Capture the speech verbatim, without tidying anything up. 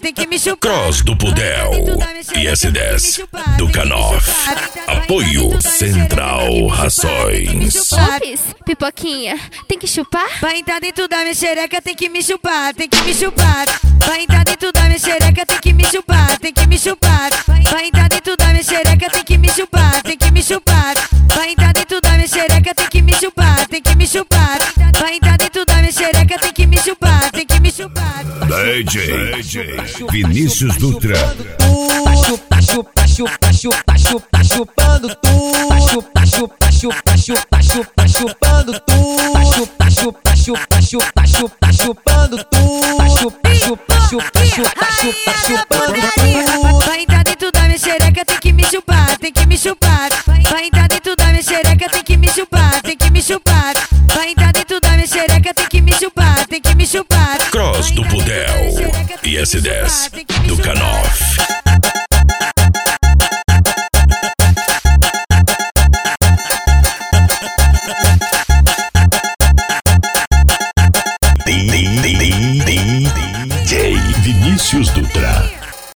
tem que me chupar. Cross do Pudel e S dez do Canoff. Apoio Central Rações. Ops, pipoquinha, tem que chupar? Vai entrar dentro da minha xereca, tem que me chupar, tem que me chupar. Vai entrar dentro da minha xereca, tem que me chupar, tem que me chupar. Vai entrar dentro da minha xereca, tem que me chupar, tem que me chupar. Vai entrar dentro da minha xereca, tem que me chupar, tem que me chupar. Vai entrar dentro da minha xereca, tem que me chupar, tem que me chupar. D J Vinícius Dutra. Tá chupa, chupa, chupa, chupa, chupa, chupando tu. Tá chupa, chupa, chupa, chupa, chupa, chupando tu. Tá chupa, chupa, chupa, chupa, chupa, chupando tu. Tá chupa, chupa, chupa, chupa, chupa, chupando tu. Vai entrar dentro da minha xereca, tem que me chupar, tem que me chupar. Vai entrar dentro da minha xereca, tem que me chupar, tem que me chupar. Vai entrar dentro da minha xereca, tem que me chupar, tem que me chupar. Cross do Pudel e S dez do Canoff.